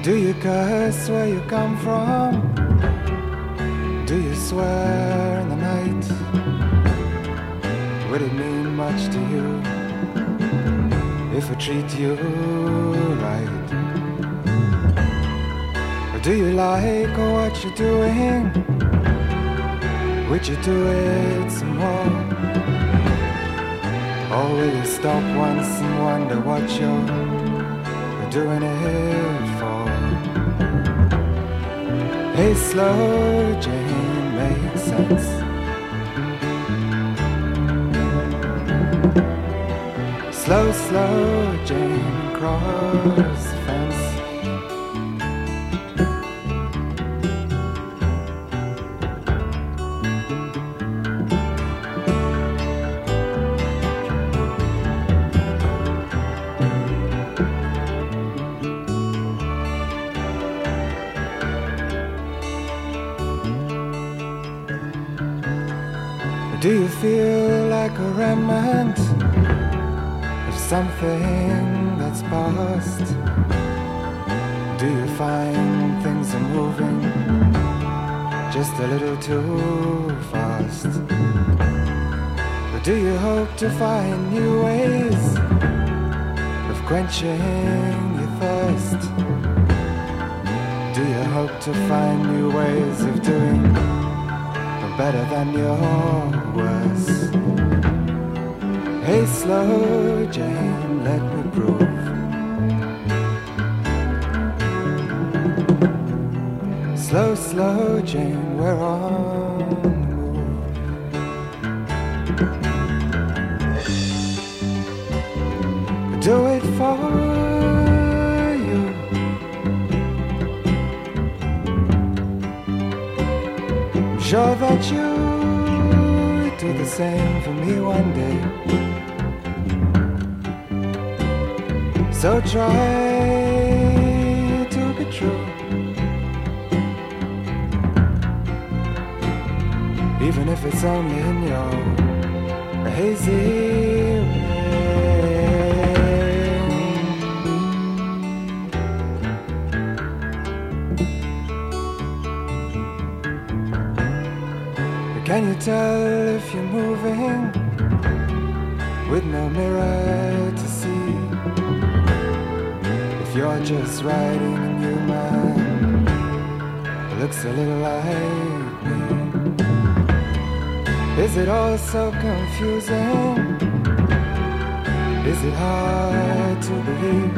Do you curse where you come from? Do you swear in the night? Would it mean much to you if I treat you right? Or do you like what you're doing? Would you do it some more? Or will you stop once and wonder what you're doing it for? Hey, slow Jane, makes sense. Slow, slow Jane, cross the fence. Do you feel like a remnant of something that's past? Do you find things are moving just a little too fast? Or do you hope to find new ways of quenching your thirst? Do you hope to find new ways of doing better than your worst? Hey, slow Jane, let me prove. Slow, slow Jane, we're on the move. Do it for you. I'm sure that you do the same for me one day. So try to be true, even if it's only in your hazy way. Can you tell if you're moving with no mirror to see? If you're just riding a new man who looks a little like me? Is it all so confusing? Is it hard to believe?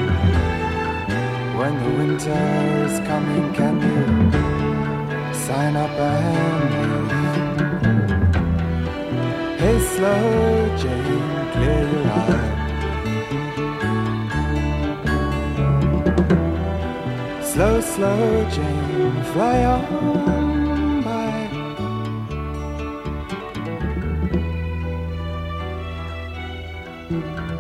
When the winter is coming, can you sign up and leave? Hey, slow Jane, clear your eye. Slow, slow Jane, fly on by.